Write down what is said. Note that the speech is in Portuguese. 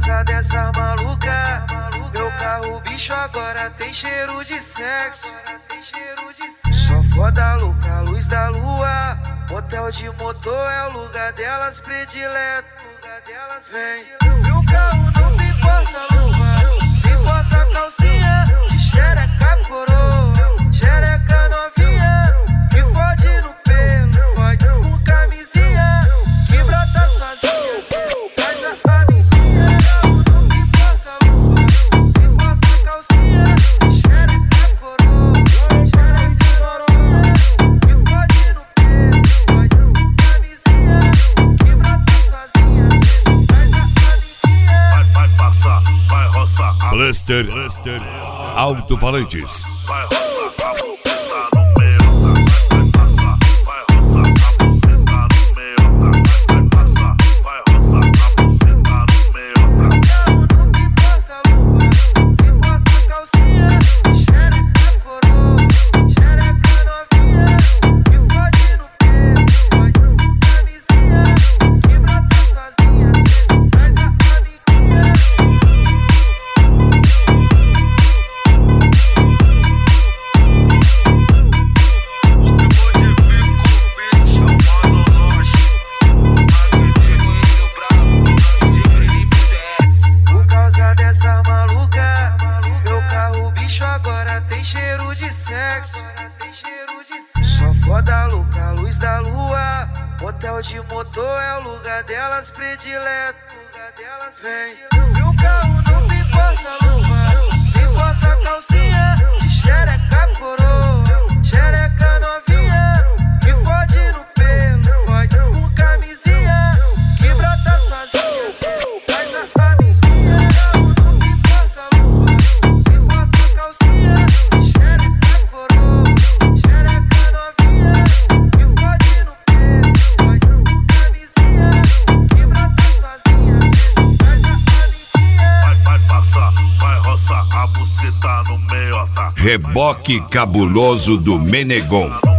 causa dessa maluca, meu carro bicho agora tem cheiro de sexo. Só foda louca, luz da lua, motel de motor é o lugar delas predileto. Vem, meu carro não tem porta-luva, tem porta-calcinha, de xereca coroa, xereca novinha, me fode no pelo, fode com camisinha, que brota sozinha, faz a amiguinha. Não tem porta-luva, tem porta-calcinha, de xereca coroa, xereca novinha, me fode no pelo, fode com camisinha, que brota sozinha, faz a amiguinha. Vai passar, vai roçar. Cluster Alto-Falantes. Vai roçar, a buceta no meio. Vai passar, vai roçar, a buceta no meio. Vai passar, vai roçar, a buceta no meio. Carro não tem porta-luva, tem porta-calcinha, xereca coroa, xereca novinha, me fode no pelo, fode com camisinha, que brota sozinha, faz a amiguinha. Por causa dessa maluca, meu carro bicho agora tem cheiro de sexo. Só foda louca, luz da lua, motel de motor é o lugar delas predileto. Vem, meu carro não tem porta-luva, tem porta-calcinha, de xereca coroa, xereca novinha, me fode no pelo, fode com camisinha, que brota sozinha, faz a amiguinha. Carro não tem porta-luva, tem porta-calcinha, de xereca coroa, xereca novinha, me fode no pelo, fode com camisinha, que brota sozinha, faz a amiguinha. Vai passar, vai roçar, a buceta no meio. Reboque cabuloso do Menegon.